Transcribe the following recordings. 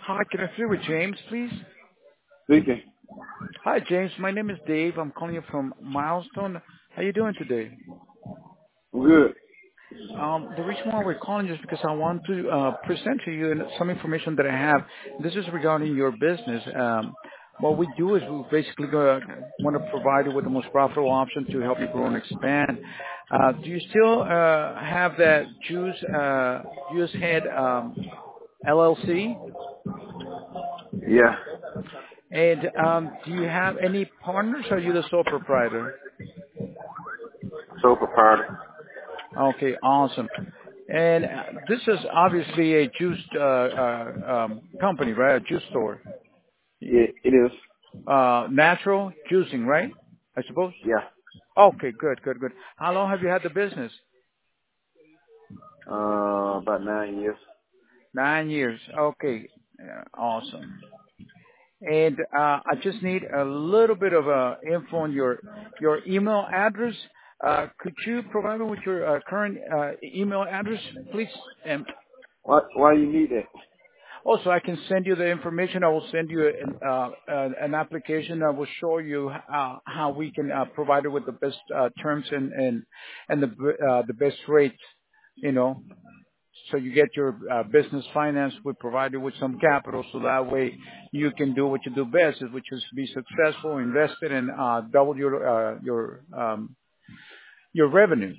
Hi, can I speak with James, please? Speaking. Hi, James. My name is Dave. I'm calling you from Milestone. How you doing today? I'm good. The reason why we're calling is because I want to present to you some information that I have. This is regarding your business. What we do is we basically want to provide you with the most profitable option to help you grow and expand. Do you still have that Juice Head LLC? Yeah. And do you have any partners, or are you the sole proprietor? Sofa party. Okay, awesome. And this is obviously a juice company, right? A juice store. Yeah, it is. Natural juicing, right? I suppose. Yeah. Okay, good, good, good. How long have you had the business? About 9 years. 9 years. Okay, awesome. And I just need a little bit of info on your email address. Could you provide me with your current email address, please? And Why you need that? also, I can send you the information. I will send you an application that will show you how we can provide you with the best terms and the best rates. You know, so you get your business finance. We provide you with some capital, so that way you can do what you do best, which is be successful, invest it, and double your revenue.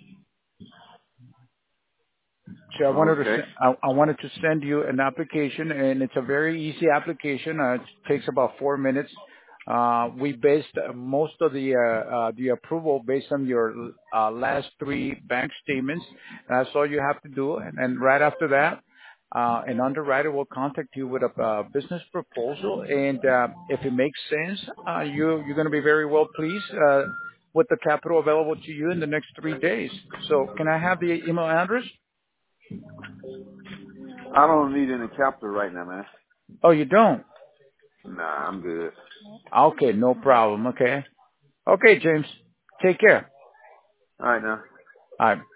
So Okay. I wanted to send you an application, and it's a very easy application. It takes about 4 minutes. We based most of the approval based on your last three bank statements. That's all you have to do, and right after that, an underwriter will contact you with a business proposal, and if it makes sense, you're going to be very well pleased with the capital available to you in the next 3 days. So, can I have the email address? I don't need any capital right now, man. Oh, you don't? Nah, I'm good. Okay, no problem. Okay. Okay, James. Take care. All right now. All right.